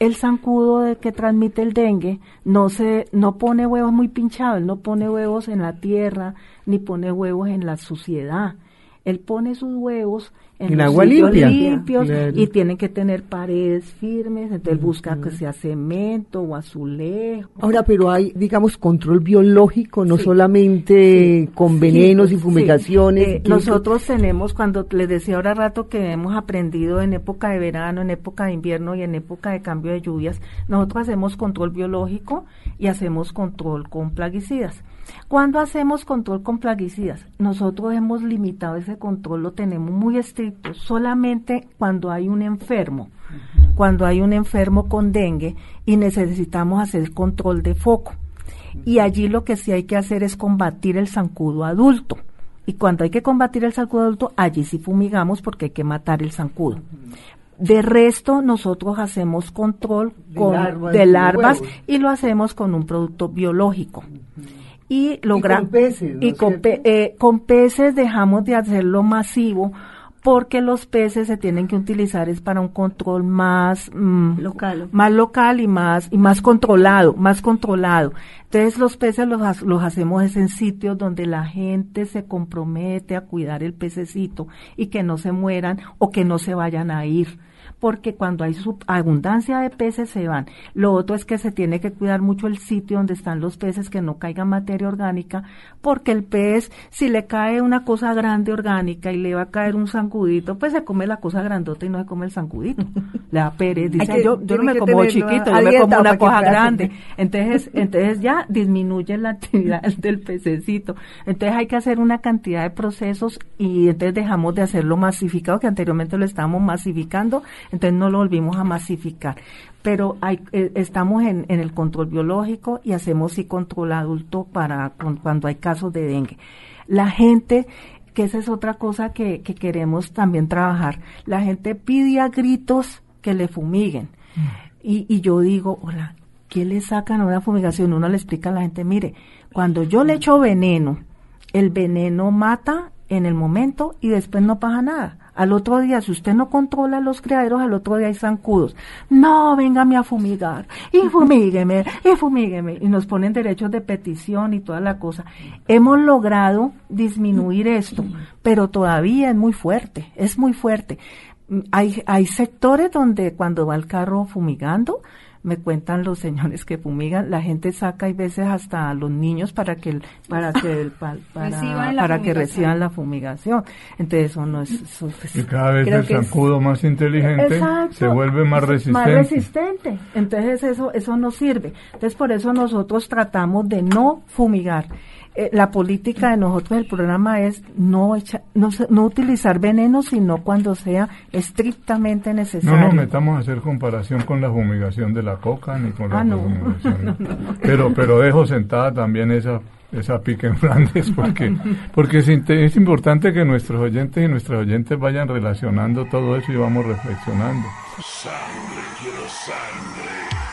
el zancudo de que transmite el dengue no se no pone huevos muy pinchados, él no pone huevos en la tierra, ni pone huevos en la suciedad. Él pone sus huevos en, en los agua sitios limpia, limpios, claro. Y tienen que tener paredes firmes, entonces él busca que sea cemento o azulejo. Ahora, pero hay, digamos, control biológico, no Sí. solamente Sí. con Sí, venenos y sí. fumigaciones. Eh, nosotros tenemos, cuando les decía ahora rato que hemos aprendido en época de verano, en época de invierno y en época de cambio de lluvias, nosotros hacemos control biológico y hacemos control con plaguicidas. Cuando hacemos control con plaguicidas, nosotros hemos limitado ese control, lo tenemos muy estricto, solamente cuando hay un enfermo, uh-huh. cuando hay un enfermo con dengue y necesitamos hacer control de foco. Uh-huh. Y allí lo que sí hay que hacer es combatir el zancudo adulto. Y cuando hay que combatir el zancudo adulto, allí sí fumigamos porque hay que matar el zancudo. Uh-huh. De resto, nosotros hacemos control de con, larvas, de larvas y lo hacemos con un producto biológico. Uh-huh. Y, logra, y con peces, ¿no y con, pe, eh, con peces dejamos de hacerlo masivo porque los peces se tienen que utilizar es para un control más mm, local, más local y más y más controlado, más controlado. Entonces los peces los, los hacemos es en sitios donde la gente se compromete a cuidar el pececito y que no se mueran o que no se vayan a ir. Porque cuando hay abundancia de peces se van. Lo otro es que se tiene que cuidar mucho el sitio donde están los peces, que no caiga materia orgánica, porque el pez, si le cae una cosa grande orgánica y le va a caer un zancudito, pues se come la cosa grandota y no se come el zancudito. Le da pereza, dice, que, yo, yo no me como chiquito, yo me como una cosa grande. Entonces, entonces ya disminuye la actividad del pececito. Entonces hay que hacer una cantidad de procesos y entonces dejamos de hacerlo masificado, que anteriormente lo estábamos masificando, entonces no lo volvimos a masificar, pero hay, eh, estamos en, en el control biológico y hacemos sí control adulto para con, cuando hay casos de dengue. La gente, que esa es otra cosa que, que queremos también trabajar, la gente pide a gritos que le fumiguen, mm. y, y yo digo, hola, ¿qué le sacan a una fumigación? Uno le explica a la gente, mire, cuando yo le echo veneno, el veneno mata en el momento y después no pasa nada. Al otro día, si usted no controla los criaderos, al otro día hay zancudos. No, véngame a fumigar, y fumígueme, y fumígueme. Y nos ponen derechos de petición y toda la cosa. Hemos logrado disminuir esto, pero todavía es muy fuerte, es muy fuerte. Hay, hay sectores donde cuando va el carro fumigando, me cuentan los señores que fumigan, la gente saca y veces hasta a los niños para que para que para, para, reciban para que reciban la fumigación. Entonces eso no es eso, y cada vez el zancudo es más inteligente, exacto, se vuelve más resistente. Más resistente. Entonces eso eso no sirve. Entonces por eso nosotros tratamos de no fumigar. Eh, la política de nosotros, el programa es no, echa, no no utilizar veneno, sino cuando sea estrictamente necesario. No, no metamos a hacer comparación con la fumigación de la coca ni con la ah, no. fumigación. no, no, no. Pero, pero dejo sentada también esa esa pica en Flandes, porque porque es, es importante que nuestros oyentes y nuestras oyentes vayan relacionando todo eso y vamos reflexionando. Sangre, quiero sangre.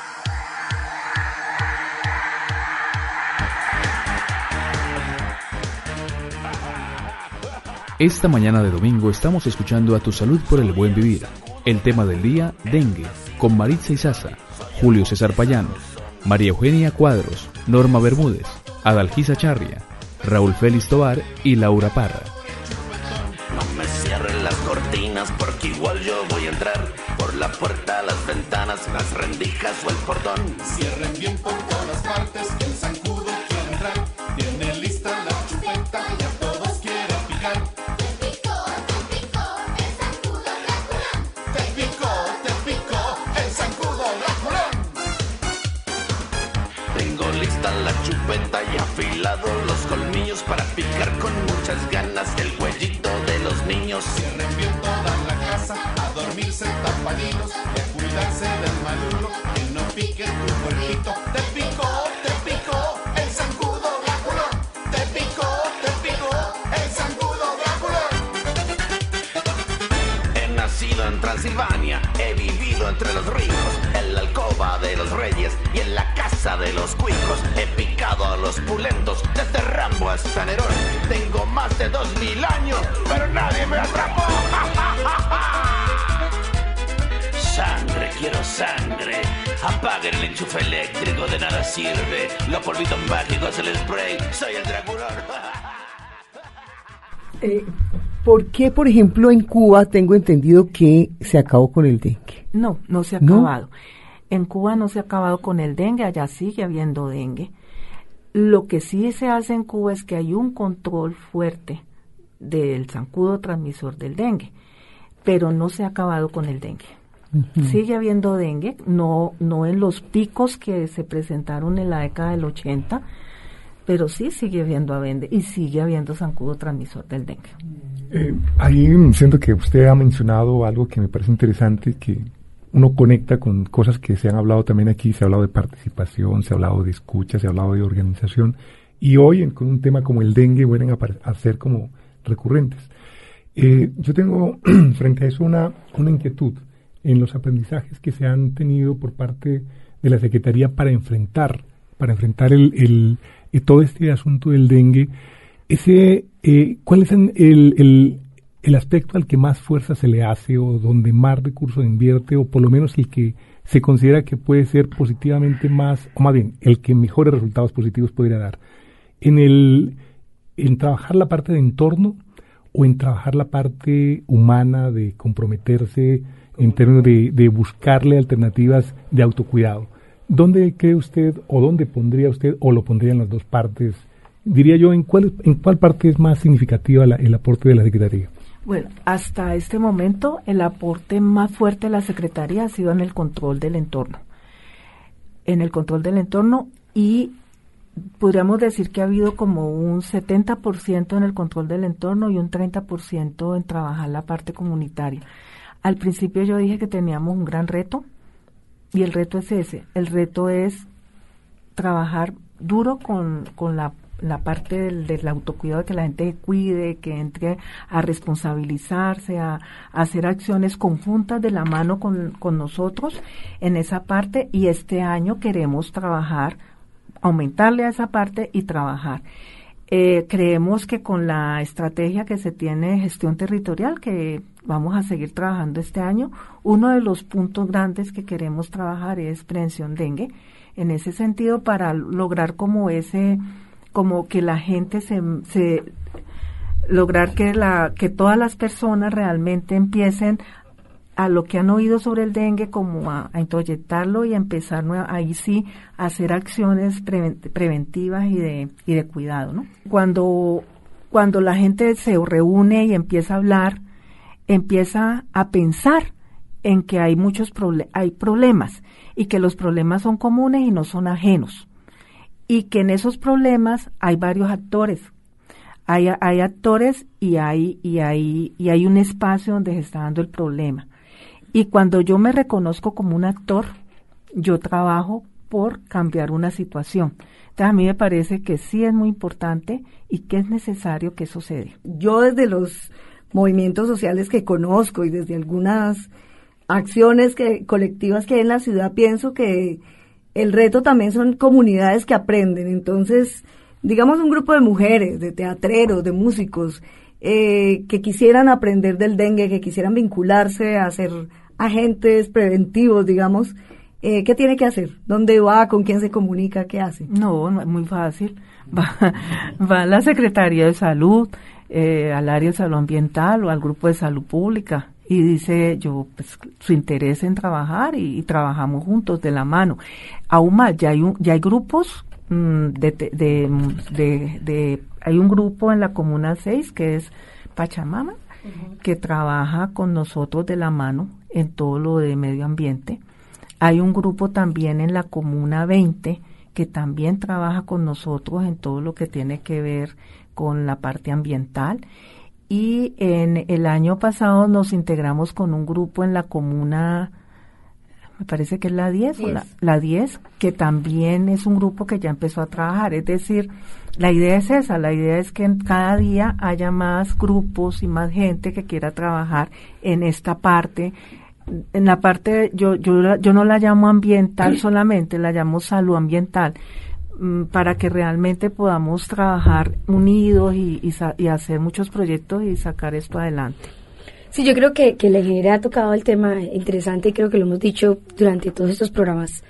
Esta mañana de domingo estamos escuchando A Tu Salud por el Buen Vivir. El tema del día, dengue, con Maritza Izaza, Julio César Payán, María Eugenia Cuadros, Norma Bermúdez, Adalgisa Charria, Raúl Félix Tobar y Laura Parra. No me cierren las cortinas porque igual yo voy a entrar por la puerta, las ventanas, las rendijas o el portón. Cierren bien por todas partes que el zancudo quiere entrar. Tiene lista la chupeta y a todos quiere picar. La chupeta y afilado los colmillos para picar con muchas ganas el cuellito de los niños. Cierren bien toda la casa, a dormirse tapaditos y a cuidarse del malulo, que no pique tu cuerpito. Te picó, te picó el zancudo Draculón. Te picó, te picó el zancudo Draculón. He nacido en Transilvania, he vivido entre los ricos, en la alcoba de los reyes y en la casa de los cuicos. He picado a los pulentos desde Rambo hasta Nerón. Tengo más de dos mil años, pero nadie me atrapó. Sangre, quiero sangre. enchufe eléctrico de nada sirve. Los polvitos mágicos, el spray, soy el Drácula. Eh, ¿Por qué, por ejemplo, en Cuba tengo entendido que se acabó con el dengue? No, no se ha ¿No? acabado. En Cuba no se ha acabado con el dengue, allá sigue habiendo dengue. Lo que sí se hace en Cuba es que hay un control fuerte del zancudo transmisor del dengue, pero no se ha acabado con el dengue. Uh-huh. Sigue habiendo dengue, no, no en los picos que se presentaron en la década del ochenta, pero sí sigue habiendo dengue y sigue habiendo zancudo transmisor del dengue. Eh, ahí siento que usted ha mencionado algo que me parece interesante, que uno conecta con cosas que se han hablado también aquí. Se ha hablado de participación, se ha hablado de escucha, se ha hablado de organización, y hoy en, con un tema como el dengue vuelven a, a ser como recurrentes. Eh, yo tengo frente a eso una, una inquietud en los aprendizajes que se han tenido por parte de la Secretaría para enfrentar, para enfrentar el, el, eh, todo este asunto del dengue. Ese, eh, ¿cuál es el, el, el aspecto al que más fuerza se le hace, o donde más recursos invierte, o por lo menos el que se considera que puede ser positivamente más, o más bien, el que mejores resultados positivos podría dar? En el, en trabajar la parte de entorno, o en trabajar la parte humana de comprometerse en términos de, de buscarle alternativas de autocuidado. ¿Dónde cree usted, o dónde pondría usted, o lo pondría en las dos partes? Diría yo, ¿en cuál, en cuál parte es más significativa la, el aporte de la Secretaría? Bueno, hasta este momento el aporte más fuerte de la Secretaría ha sido en el control del entorno. En el control del entorno, y podríamos decir que ha habido como un setenta por ciento en el control del entorno y un treinta por ciento en trabajar la parte comunitaria. Al principio yo dije que teníamos un gran reto, y el reto es ese. El reto es trabajar duro con, con la la parte del, del autocuidado, que la gente cuide, que entre a responsabilizarse, a, a hacer acciones conjuntas de la mano con, con nosotros en esa parte, y este año queremos trabajar, aumentarle a esa parte y trabajar. Eh, creemos que con la estrategia que se tiene de gestión territorial, que vamos a seguir trabajando este año, uno de los puntos grandes que queremos trabajar es prevención dengue, en ese sentido, para lograr como ese... como que la gente se, se lograr que la que todas las personas realmente empiecen a lo que han oído sobre el dengue, como a, a introyectarlo y a empezar ahí sí a hacer acciones pre, preventivas y de y de cuidado, ¿no? Cuando cuando la gente se reúne y empieza a hablar, empieza a pensar en que hay muchos proble- hay problemas, y que los problemas son comunes y no son ajenos. Y que en esos problemas hay varios actores, hay, hay actores y hay, y, hay, y hay un espacio donde se está dando el problema. Y cuando yo me reconozco como un actor, yo trabajo por cambiar una situación. Entonces a mí me parece que sí es muy importante y que es necesario que eso se dé. Yo desde los movimientos sociales que conozco y desde algunas acciones que, colectivas que hay en la ciudad, pienso que el reto también son comunidades que aprenden. Entonces, digamos un grupo de mujeres, de teatreros, de músicos, eh, que quisieran aprender del dengue, que quisieran vincularse a ser agentes preventivos, digamos, eh, ¿qué tiene que hacer? ¿Dónde va? ¿Con quién se comunica? ¿Qué hace? No, no es muy fácil. Va, va a la Secretaría de Salud, eh, al área de salud ambiental o al grupo de salud pública, y dice yo, pues, su interés en trabajar, y, y trabajamos juntos de la mano. Aún más, ya hay un, ya hay grupos mmm, de, de, de, de, de, hay un grupo en la Comuna seis que es Pachamama, uh-huh, que trabaja con nosotros de la mano en todo lo de medio ambiente. Hay un grupo también en la Comuna veinte que también trabaja con nosotros en todo lo que tiene que ver con la parte ambiental. Y en el año pasado nos integramos con un grupo en la comuna, me parece que es la diez, o la, la diez, que también es un grupo que ya empezó a trabajar. Es decir, la idea es esa, la idea es que cada día haya más grupos y más gente que quiera trabajar en esta parte. En la parte, yo, yo, yo no la llamo ambiental solamente, la llamo salud ambiental, para que realmente podamos trabajar unidos y, y, y hacer muchos proyectos y sacar esto adelante. Sí, yo creo que, que la ingeniera ha tocado el tema interesante, y creo que lo hemos dicho durante todos estos programas.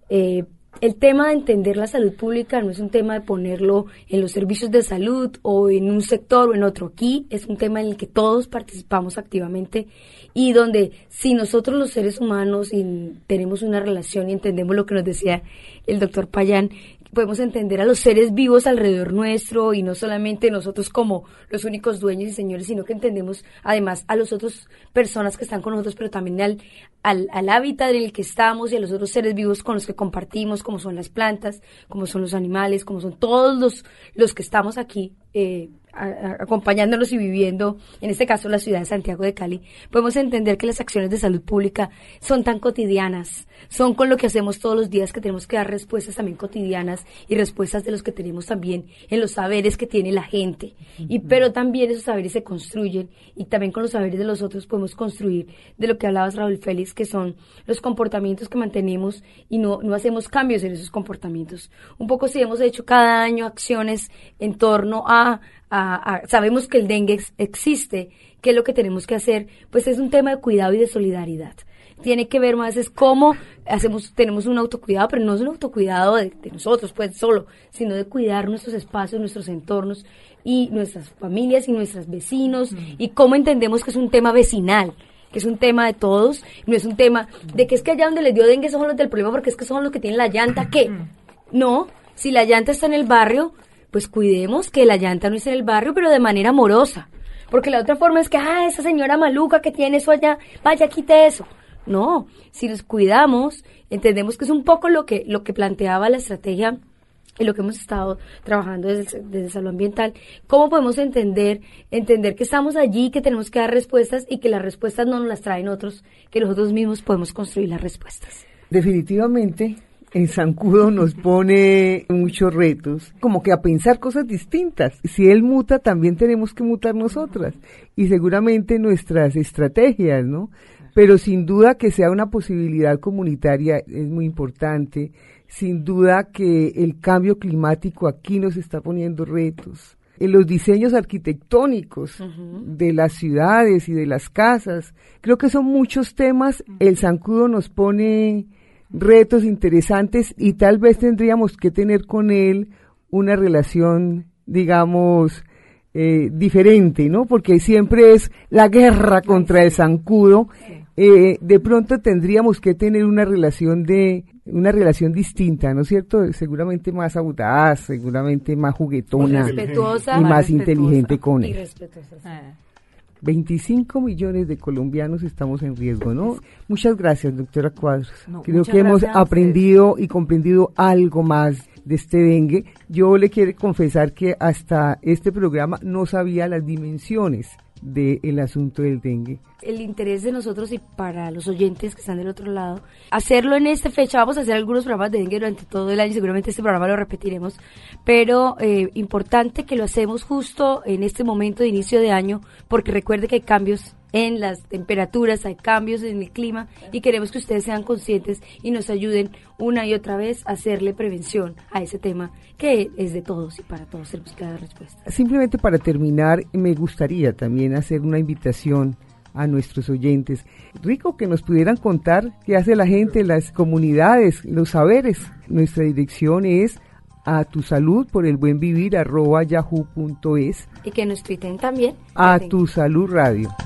Eh, el tema de entender la salud pública no es un tema de ponerlo en los servicios de salud o en un sector o en otro. Aquí es un tema en el que todos participamos activamente y donde si nosotros los seres humanos y tenemos una relación y entendemos lo que nos decía el doctor Payán, podemos entender a los seres vivos alrededor nuestro y no solamente nosotros como los únicos dueños y señores, sino que entendemos además a las otras personas que están con nosotros, pero también al, al, al hábitat en el que estamos y a los otros seres vivos con los que compartimos, como son las plantas, como son los animales, como son todos los, los que estamos aquí eh, a, a, acompañándonos y viviendo, en este caso la ciudad de Santiago de Cali. Podemos entender que las acciones de salud pública son tan cotidianas, son con lo que hacemos todos los días, que tenemos que dar respuestas también cotidianas y respuestas de los que tenemos también en los saberes que tiene la gente. Y pero también esos saberes se construyen y también con los saberes de los otros podemos construir de lo que hablabas, Raúl Félix, que son los comportamientos que mantenemos y no, no hacemos cambios en esos comportamientos. Un poco si hemos hecho cada año acciones en torno a, a, a sabemos que el dengue ex, existe, ¿qué es lo que tenemos que hacer? Pues es un tema de cuidado y de solidaridad. Tiene que ver más es cómo hacemos, tenemos un autocuidado, pero no es un autocuidado de, de nosotros, pues solo, sino de cuidar nuestros espacios, nuestros entornos y nuestras familias y nuestros vecinos mm. y cómo entendemos que es un tema vecinal, que es un tema de todos, no es un tema de que es que allá donde les dio dengue son los del problema porque es que son los que tienen la llanta, ¿qué? No, si la llanta está en el barrio, pues cuidemos que la llanta no esté en el barrio, pero de manera amorosa, porque la otra forma es que, ah, esa señora maluca que tiene eso allá, vaya, quite eso. No, si nos cuidamos, entendemos que es un poco lo que lo que planteaba la estrategia y lo que hemos estado trabajando desde, desde Salud Ambiental. ¿Cómo podemos entender entender que estamos allí, que tenemos que dar respuestas y que las respuestas no nos las traen otros, que nosotros mismos podemos construir las respuestas? Definitivamente, el zancudo nos pone muchos retos, como que a pensar cosas distintas. Si él muta, también tenemos que mutar nosotras y seguramente nuestras estrategias, ¿no? Pero sin duda que sea una posibilidad comunitaria es muy importante, sin duda que el cambio climático aquí nos está poniendo retos. En los diseños arquitectónicos uh-huh. de las ciudades y de las casas, creo que son muchos temas, el zancudo nos pone retos interesantes y tal vez tendríamos que tener con él una relación, digamos, eh, diferente, ¿no? Porque siempre es la guerra contra el zancudo. Eh, de pronto tendríamos que tener una relación de una relación distinta, ¿no es cierto? Seguramente más audaz, seguramente más juguetona respetuosa, y más, más inteligente con él. Y respetuosa, sí. veinticinco millones de colombianos estamos en riesgo, ¿no? Muchas gracias, doctora Cuadros. No, Creo que hemos aprendido y comprendido algo más de este dengue. Yo le quiero confesar que hasta este programa no sabía las dimensiones del asunto del dengue. El interés de nosotros y para los oyentes que están del otro lado, hacerlo en esta fecha, vamos a hacer algunos programas de dengue durante todo el año, seguramente este programa lo repetiremos, pero eh, importante que lo hacemos justo en este momento de inicio de año, porque recuerde que hay cambios en las temperaturas, hay cambios en el clima y queremos que ustedes sean conscientes y nos ayuden una y otra vez a hacerle prevención a ese tema que es de todos y para todos tenemos que dar respuesta. Simplemente para terminar, me gustaría también hacer una invitación a nuestros oyentes. Rico que nos pudieran contar qué hace la gente, las comunidades, los saberes. Nuestra dirección es a tu salud por el buen vivir arroba yahoo punto es y que nos tuiten también. A tu salud radio.